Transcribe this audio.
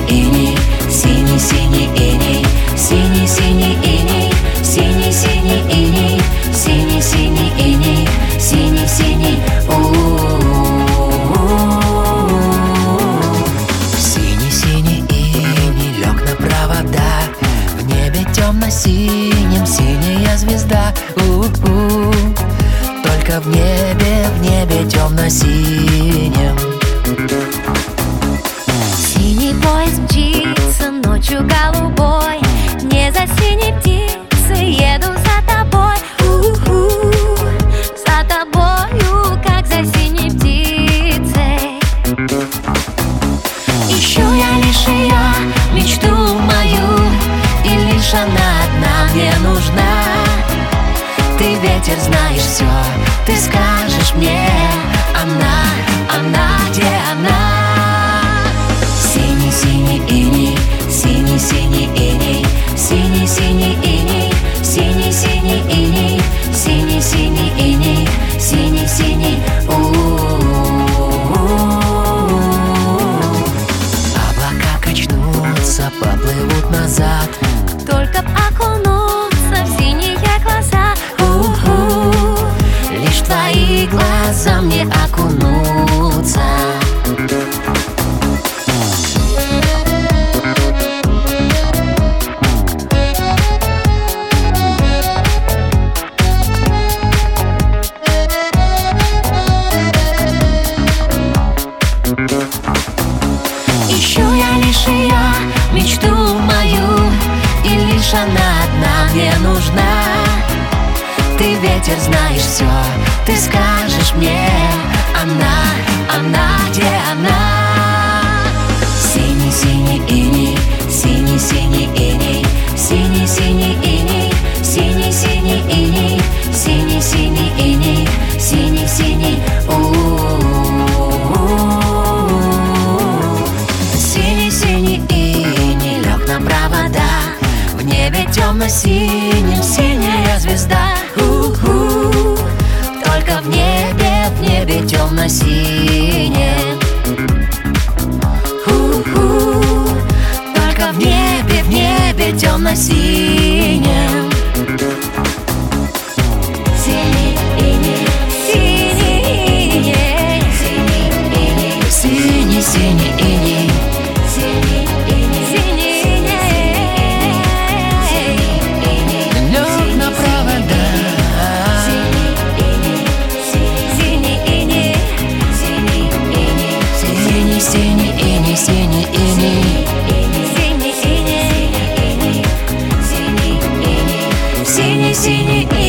иней, синий-синий иней, синий-синий иней, синий-синий иней, синий-синий иней, синий-синий. Синий-синий иней лег на провода, в небе темно-синем синяя звезда. Только в небе темно-синем. Синий поезд мчится ночью голубой, не за синей птицей еду за тобой. За тобою, как за синей птицей. Ищу я лишь ее, мечту мою, и лишь она одна мне нужна. Ты, ветер, знаешь все, ты скажешь мне, она, где она? Синий-синий иней, синий-синий иней, синий-синий иней, синий-синий иней, синий-синий иней, синий-синий. Облака качнутся, поплывут назад, только б окунуться в синие глаза. Лишь твои глаза мне окунуться. Ищу я лишь ее, мечту мою, и лишь она одна мне нужна. Ты, ветер, знаешь все, ты скажешь мне, она, где она? Синий-синий иней, синий-синий иней, синий-синий иней, синий-синий иней, синий-синий иней, синий-синий. Синий-синий иней лег на провода, в небе темно-синем синяя звезда. Только в небе темно-синем. Только в небе темно-синем. Синий иней, синий иней, синий-синий иней, синий иней, синий иней, лег на провода. Синий иней, синий иней, синий иней, синий иней, синий иней, синий иней.